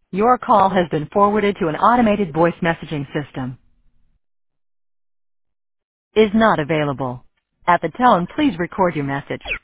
Your call has been forwarded to an automated voice messaging system. Is not available. At the tone, please record your message.